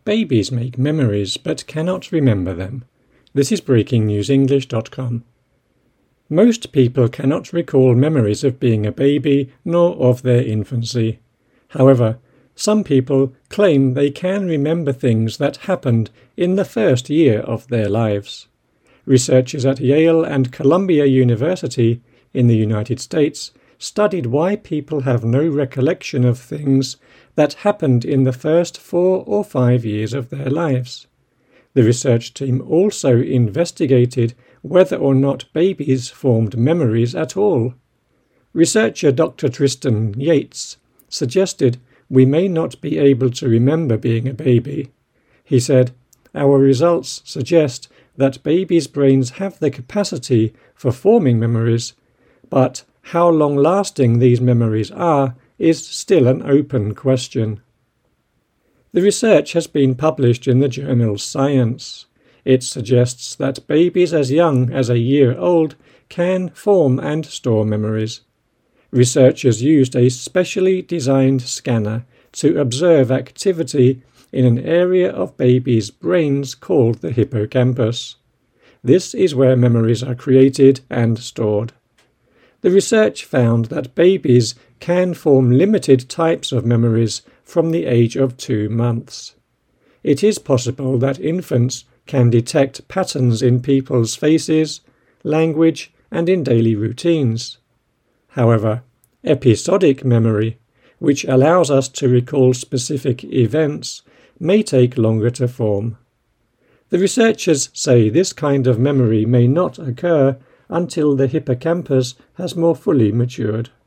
Babies make memories but cannot remember them. This is BreakingNewsEnglish.com. Most people cannot recall memories of being a baby nor of their infancy. However, some people claim they can remember things that happened in the first year of their lives. Researchers at Yale and Columbia University in the United States studied why people have no recollection of things that happened in the first 4 or 5 years of their lives. The research team also investigated whether or not babies formed memories at all. Researcher Dr. Tristan Yates suggested we may not be able to remember being a baby. He said, "Our results suggest that babies' brains have the capacity for forming memories, but how long-lasting these memories are is still an open question." The research has been published in the journal Science. It suggests that babies as young as a year old can form and store memories. Researchers used a specially designed scanner to observe activity in an area of babies' brains called the hippocampus. This is where memories are created and stored. The research found that babies can form limited types of memories from the age of 2 months. It is possible that infants can detect patterns in people's faces, language, and in daily routines. However, episodic memory, which allows us to recall specific events, may take longer to form. The researchers say this kind of memory may not occur until the hippocampus has more fully matured.